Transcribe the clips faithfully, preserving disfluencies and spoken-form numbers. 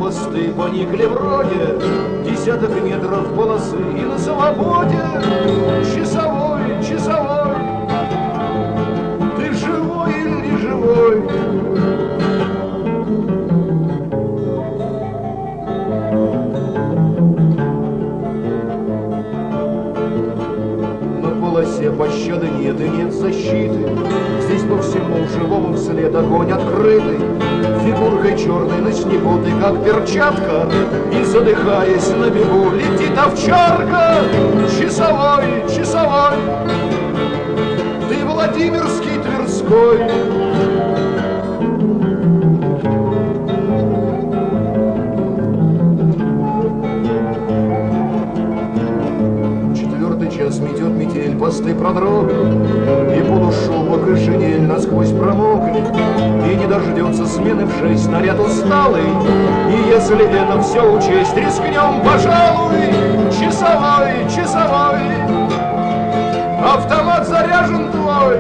посты поникли вроде, десяток метров полосы и на свободе. Часовой, часовой, ты живой или не живой? Пощады нет и нет защиты. Здесь по всему живому вслед огонь открытый. Фигуркой черной на снегу ты как перчатка, и, задыхаясь на бегу, летит овчарка. Часовой, часовой, ты Владимирский, Тверской. Метет метель, посты продрогли, и полушубок и шинель насквозь промокли, и не дождется смены в шесть наряд усталый. И если это все учесть, рискнем, пожалуй. Часовой, часовой, автомат заряжен твой.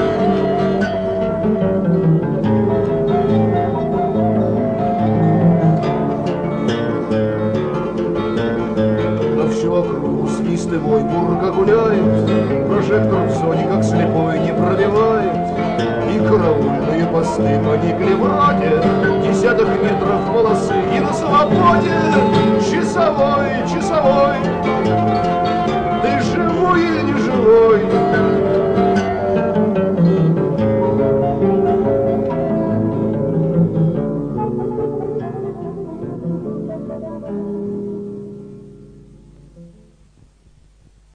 Свистовой бурка гуляет, прожектор в зоне, как слепой, не пробивает. И караульные посты поникли вроде, десяток метров полосы и на свободе.